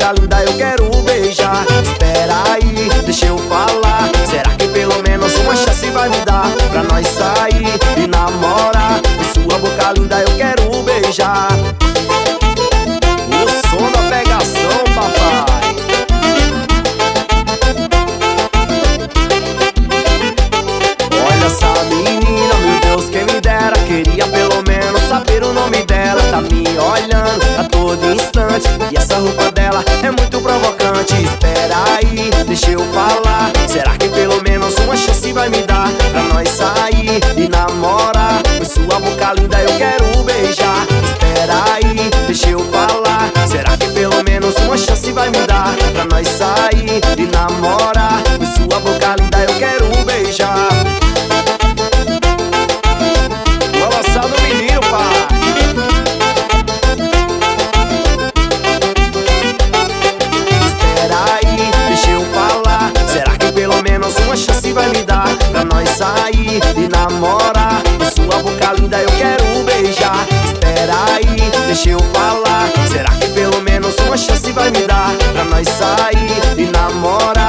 boca linda eu quero beijar. Espera aí, deixa eu falar. Será que pelo menos uma chance vai me dar pra nós sair e namorar? Sua boca linda eu quero beijar. O som da pegação, papai. Olha essa menina, meu Deus, quem me dera. Queria pelo menos saber o nome dela. Tá me olhando a todo instante e essa roupa dela é muito provocante. Espera aí, deixa eu falar. Será que pelo menos uma chance vai me dar pra nós sair e namorar? Com sua boca linda eu quero beijar. Espera aí, deixa eu falar. Será que pelo menos uma chance vai me dar pra nós sair e namorar? Com sua boca linda eu quero beijar. Vou lançar no menino, pai. Espera aí, deixa eu falar. Será que pelo menos uma chance vai me dar pra nós sair e namorar? Com sua boca linda eu quero beijar. Espera aí, deixa eu falar. Será que pelo menos uma chance vai me dar pra nós sair e namorar?